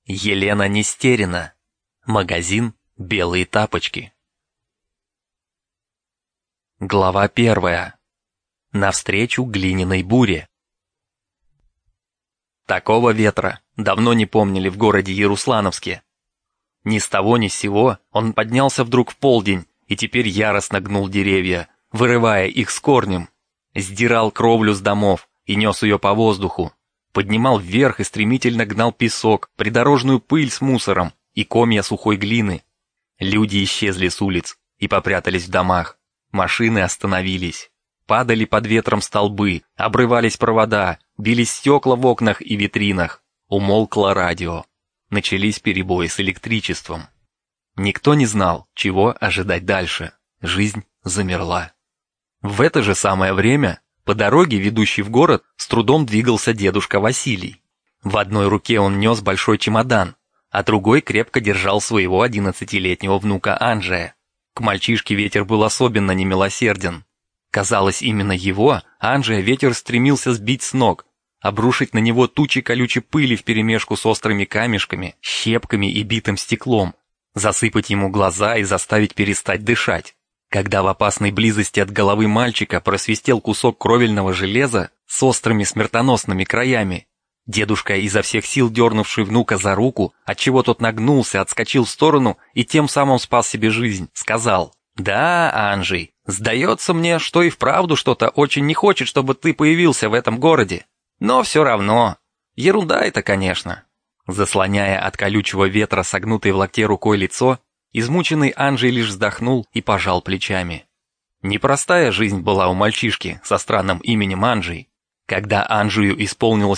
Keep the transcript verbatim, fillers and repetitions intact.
Елена Нестерина. Магазин «Белые тапочки». Глава первая. Навстречу глиняной буре. Такого ветра давно не помнили в городе Яруслановске. Ни с того ни с сего он поднялся вдруг в полдень и теперь яростно гнул деревья, вырывая их с корнем, сдирал кровлю с домов и нес ее по воздуху, поднимал вверх и стремительно гнал песок, придорожную пыль с мусором и комья сухой глины. Люди исчезли с улиц и попрятались в домах, машины остановились, падали под ветром столбы, обрывались провода, бились стекла в окнах и витринах, умолкло радио, начались перебои с электричеством. Никто не знал, чего ожидать дальше, жизнь замерла. В это же самое время по дороге, ведущей в город, с трудом двигался дедушка Василий. В одной руке он нес большой чемодан, а другой крепко держал своего одиннадцатилетнего внука Анджея. К мальчишке ветер был особенно немилосерден. Казалось, именно его, Анджея, ветер стремился сбить с ног, обрушить на него тучи колючей пыли вперемешку с острыми камешками, щепками и битым стеклом, засыпать ему глаза и заставить перестать дышать. Когда в опасной близости от головы мальчика просвистел кусок кровельного железа с острыми смертоносными краями, дедушка, изо всех сил дернувший внука за руку, отчего тот нагнулся, отскочил в сторону и тем самым спас себе жизнь, сказал: «Да, Анджей, сдается мне, что и вправду что-то очень не хочет, чтобы ты появился в этом городе. Но все равно, ерунда это, конечно». Заслоняя от колючего ветра согнутой в локте рукой лицо, измученный Анджей лишь вздохнул и пожал плечами. Непростая жизнь была у мальчишки со странным именем Анджей. Когда Анджею исполнилось